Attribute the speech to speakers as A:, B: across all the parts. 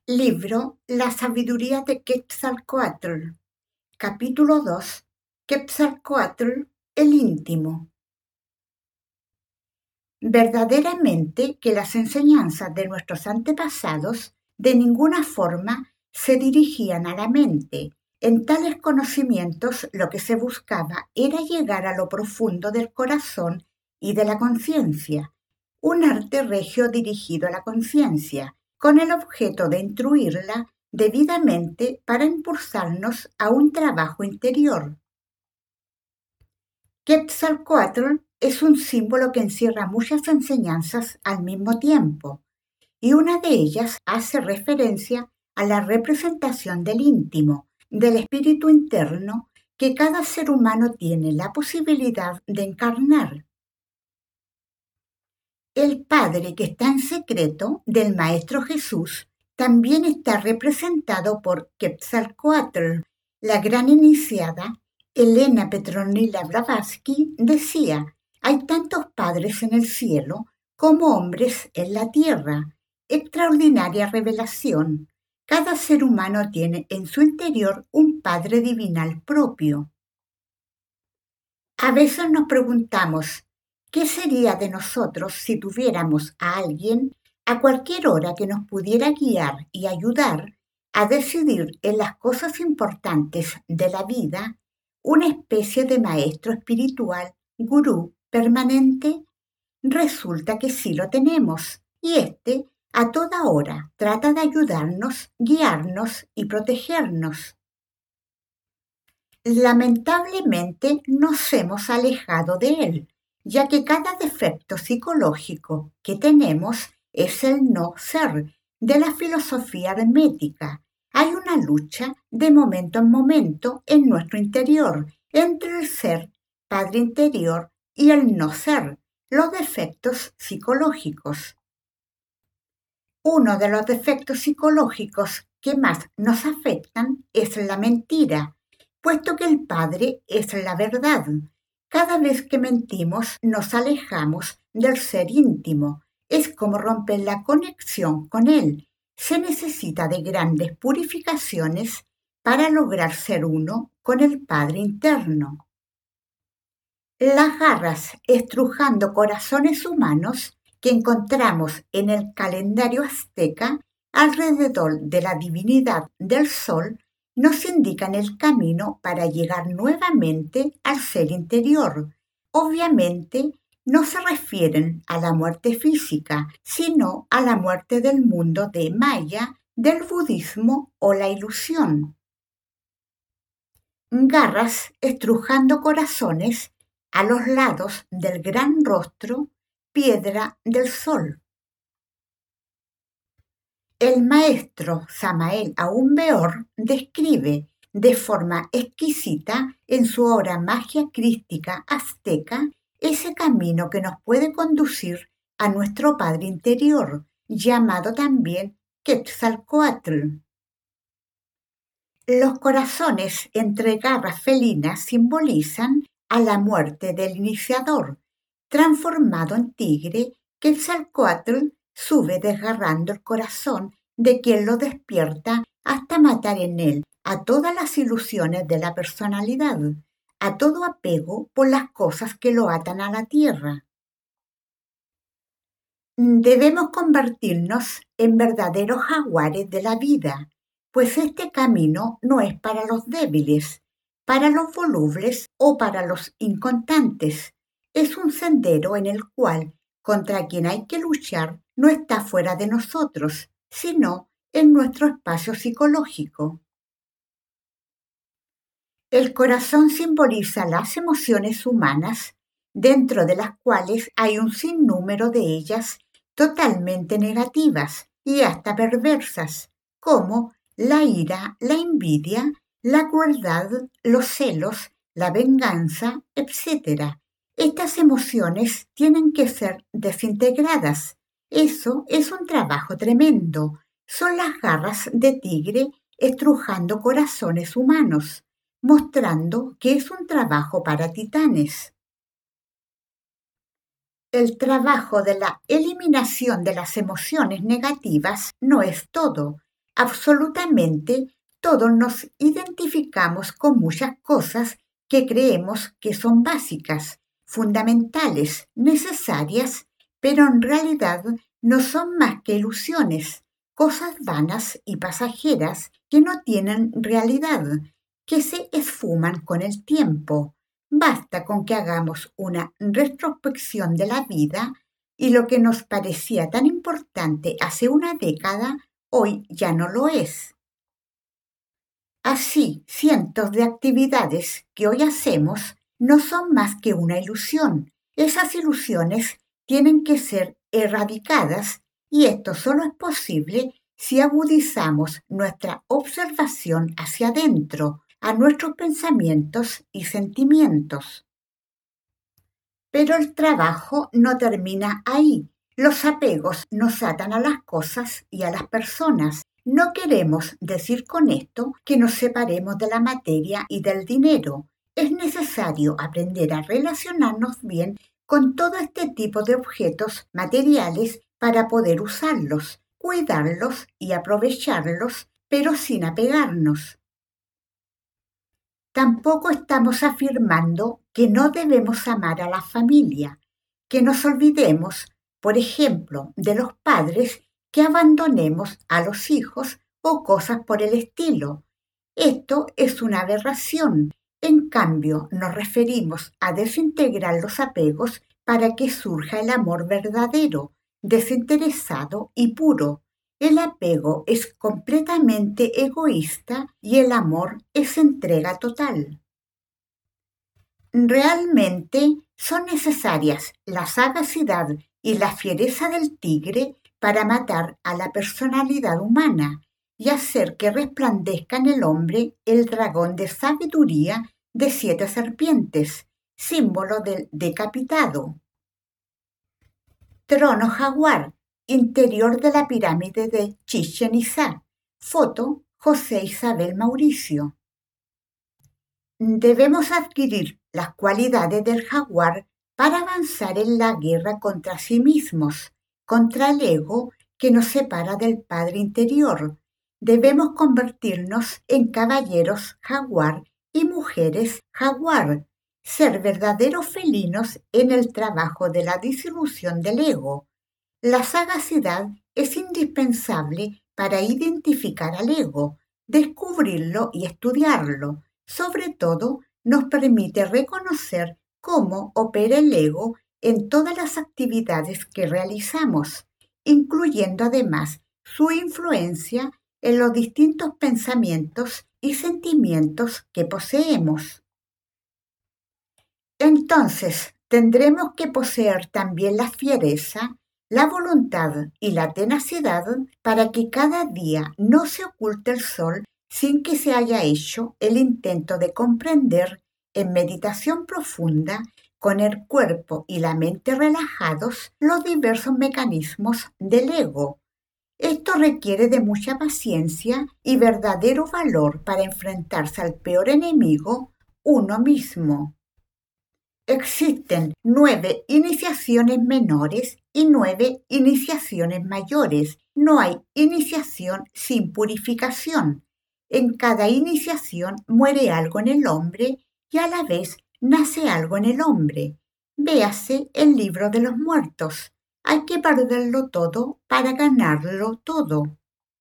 A: Libro La sabiduría de Quetzalcóatl. Capítulo 2. Quetzalcóatl, el íntimo. Verdaderamente que las enseñanzas de nuestros antepasados de ninguna forma se dirigían a la mente. En tales conocimientos lo que se buscaba era llegar a lo profundo del corazón y de la conciencia, un arte regio dirigido a la conciencia, con el objeto de instruirla debidamente para impulsarnos a un trabajo interior. Quetzalcóatl es un símbolo que encierra muchas enseñanzas al mismo tiempo, y una de ellas hace referencia a la representación del íntimo, del espíritu interno que cada ser humano tiene la posibilidad de encarnar. El Padre que está en secreto del Maestro Jesús también está representado por Quetzalcóatl. La gran iniciada, Elena Petronila Blavatsky, decía: hay tantos padres en el cielo como hombres en la tierra. Extraordinaria revelación. Cada ser humano tiene en su interior un Padre divinal propio. A veces nos preguntamos, ¿qué sería de nosotros si tuviéramos a alguien a cualquier hora que nos pudiera guiar y ayudar a decidir en las cosas importantes de la vida, una especie de maestro espiritual, gurú permanente? Resulta que sí lo tenemos, y éste a toda hora trata de ayudarnos, guiarnos y protegernos. Lamentablemente nos hemos alejado de él, ya que cada defecto psicológico que tenemos es el no ser de la filosofía hermética. Hay una lucha de momento en momento en nuestro interior entre el ser, Padre interior, y el no ser, los defectos psicológicos. Uno de los defectos psicológicos que más nos afectan es la mentira, puesto que el Padre es la verdad. Cada vez que mentimos nos alejamos del ser íntimo. Es como romper la conexión con Él. Se necesita de grandes purificaciones para lograr ser uno con el Padre interno. Las garras estrujando corazones humanos que encontramos en el calendario azteca alrededor de la divinidad del sol nos indican el camino para llegar nuevamente al ser interior. Obviamente no se refieren a la muerte física, sino a la muerte del mundo de Maya, del budismo o la ilusión. Garras estrujando corazones a los lados del gran rostro, piedra del sol. El maestro Samael Aún-Weor describe de forma exquisita en su obra Magia Crística Azteca ese camino que nos puede conducir a nuestro Padre interior, llamado también Quetzalcóatl. Los corazones entre garras felinas simbolizan a la muerte del iniciador. Transformado en tigre, Quetzalcóatl sube desgarrando el corazón de quien lo despierta hasta matar en él a todas las ilusiones de la personalidad, a todo apego por las cosas que lo atan a la tierra. Debemos convertirnos en verdaderos jaguares de la vida, pues este camino no es para los débiles, para los volubles o para los inconstantes. Es un sendero en el cual contra quien hay que luchar no está fuera de nosotros, sino en nuestro espacio psicológico. El corazón simboliza las emociones humanas, dentro de las cuales hay un sinnúmero de ellas totalmente negativas y hasta perversas, como la ira, la envidia, la crueldad, los celos, la venganza, etc. Estas emociones tienen que ser desintegradas. Eso es un trabajo tremendo. Son las garras de tigre estrujando corazones humanos, mostrando que es un trabajo para titanes. El trabajo de la eliminación de las emociones negativas no es todo. Absolutamente todos nos identificamos con muchas cosas que creemos que son básicas, fundamentales, necesarias, pero en realidad no son más que ilusiones, cosas vanas y pasajeras que no tienen realidad, que se esfuman con el tiempo. Basta con que hagamos una retrospección de la vida y lo que nos parecía tan importante hace una década, hoy ya no lo es. Así, cientos de actividades que hoy hacemos no son más que una ilusión. Esas ilusiones tienen que ser erradicadas y esto solo es posible si agudizamos nuestra observación hacia adentro, a nuestros pensamientos y sentimientos. Pero el trabajo no termina ahí. Los apegos nos atan a las cosas y a las personas. No queremos decir con esto que nos separemos de la materia y del dinero. Es necesario aprender a relacionarnos bien con todo este tipo de objetos materiales para poder usarlos, cuidarlos y aprovecharlos, pero sin apegarnos. Tampoco estamos afirmando que no debemos amar a la familia, que nos olvidemos, por ejemplo, de los padres, que abandonemos a los hijos o cosas por el estilo. Esto es una aberración. En cambio, nos referimos a desintegrar los apegos para que surja el amor verdadero, desinteresado y puro. El apego es completamente egoísta y el amor es entrega total. Realmente son necesarias la sagacidad y la fiereza del tigre para matar a la personalidad humana y hacer que resplandezca en el hombre el dragón de sabiduría de 7 serpientes, símbolo del decapitado. Trono jaguar, interior de la pirámide de Chichén Itzá. Foto, José Isabel Mauricio. Debemos adquirir las cualidades del jaguar para avanzar en la guerra contra sí mismos, contra el ego que nos separa del Padre interior. Debemos convertirnos en caballeros jaguar y mujeres jaguar, ser verdaderos felinos en el trabajo de la disolución del ego. La sagacidad es indispensable para identificar al ego, descubrirlo y estudiarlo. Sobre todo, nos permite reconocer cómo opera el ego en todas las actividades que realizamos, incluyendo además su influencia en los distintos pensamientos y sentimientos que poseemos. Entonces, tendremos que poseer también la fiereza, la voluntad y la tenacidad para que cada día no se oculte el sol sin que se haya hecho el intento de comprender en meditación profunda, con el cuerpo y la mente relajados, los diversos mecanismos del ego. Esto requiere de mucha paciencia y verdadero valor para enfrentarse al peor enemigo, uno mismo. Existen 9 iniciaciones menores y 9 iniciaciones mayores. No hay iniciación sin purificación. En cada iniciación muere algo en el hombre y a la vez nace algo en el hombre. Véase el libro de los muertos. Hay que perderlo todo para ganarlo todo.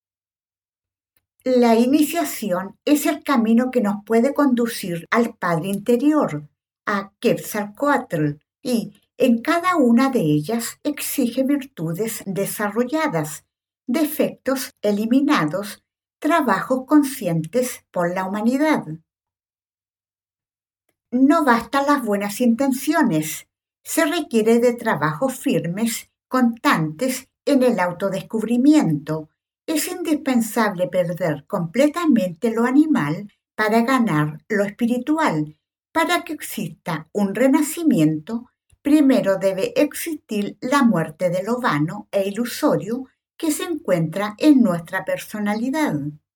A: La iniciación es el camino que nos puede conducir al Padre interior, a Quetzalcóatl, y en cada una de ellas exige virtudes desarrolladas, defectos eliminados, trabajos conscientes por la humanidad. No bastan las buenas intenciones, se requiere de trabajos firmes, constantes en el autodescubrimiento. Es indispensable perder completamente lo animal para ganar lo espiritual. Para que exista un renacimiento, primero debe existir la muerte de lo vano e ilusorio que se encuentra en nuestra personalidad.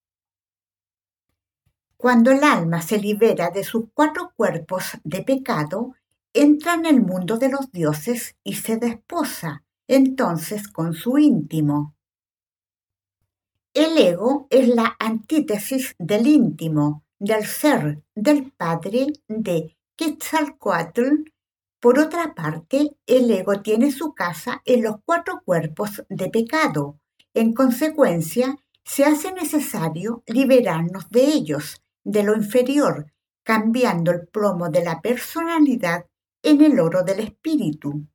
A: Cuando el alma se libera de sus 4 cuerpos de pecado, entra en el mundo de los dioses y se desposa entonces con su íntimo. El ego es la antítesis del íntimo, del ser, del padre de Quetzalcóatl. Por otra parte, el ego tiene su casa en los 4 cuerpos de pecado. En consecuencia, se hace necesario liberarnos de ellos, de lo inferior, cambiando el plomo de la personalidad en el oro del espíritu.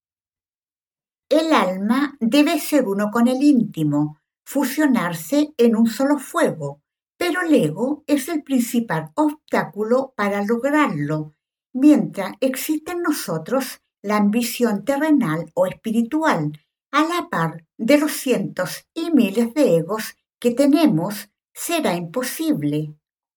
A: El alma debe ser uno con el íntimo, fusionarse en un solo fuego, pero el ego es el principal obstáculo para lograrlo, mientras existe en nosotros la ambición terrenal o espiritual, a la par de los cientos y miles de egos que tenemos, será imposible.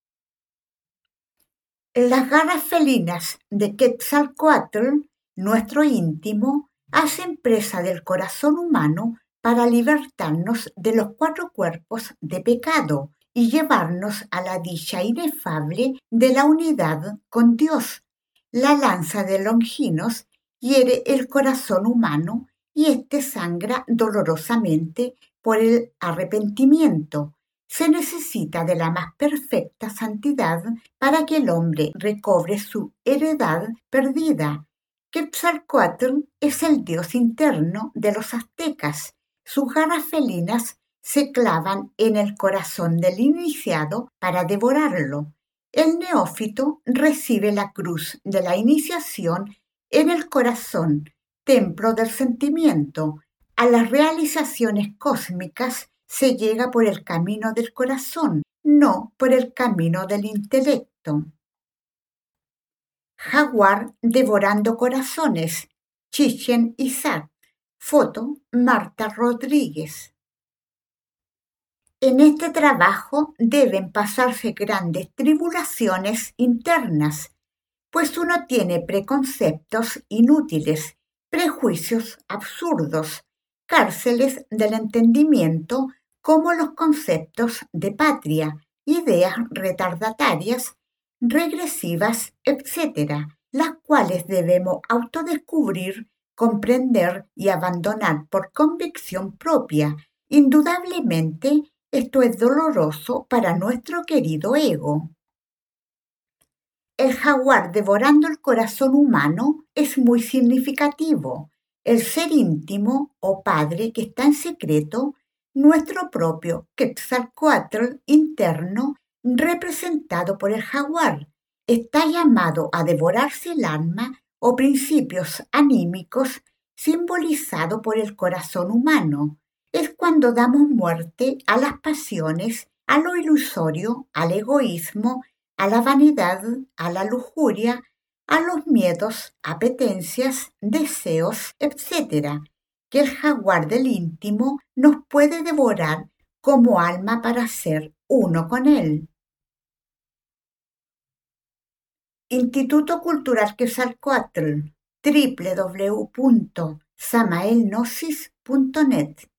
A: Las garras felinas de Quetzalcóatl, nuestro íntimo, hacen presa del corazón humano para libertarnos de los 4 cuerpos de pecado y llevarnos a la dicha inefable de la unidad con Dios. La lanza de Longinos hiere el corazón humano y éste sangra dolorosamente por el arrepentimiento. Se necesita de la más perfecta santidad para que el hombre recobre su heredad perdida. Quetzalcóatl es el dios interno de los aztecas. Sus garras felinas se clavan en el corazón del iniciado para devorarlo. El neófito recibe la cruz de la iniciación en el corazón, templo del sentimiento. A las realizaciones cósmicas se llega por el camino del corazón, no por el camino del intelecto. Jaguar devorando corazones, Chichen Itzá. Foto, Marta Rodríguez. En este trabajo deben pasarse grandes tribulaciones internas, pues uno tiene preconceptos inútiles, prejuicios absurdos, cárceles del entendimiento como los conceptos de patria, ideas retardatarias, regresivas, etc., las cuales debemos autodescubrir, comprender y abandonar por convicción propia. Indudablemente, esto es doloroso para nuestro querido ego. El jaguar devorando el corazón humano es muy significativo. El ser íntimo o padre que está en secreto, nuestro propio Quetzalcóatl interno, representado por el jaguar, está llamado a devorarse el alma o principios anímicos simbolizado por el corazón humano. Es cuando damos muerte a las pasiones, a lo ilusorio, al egoísmo, a la vanidad, a la lujuria, a los miedos, apetencias, deseos, etc., que el jaguar del íntimo nos puede devorar como alma para ser uno con él. Instituto Cultural Quetzalcóatl, www.samaelgnosis.net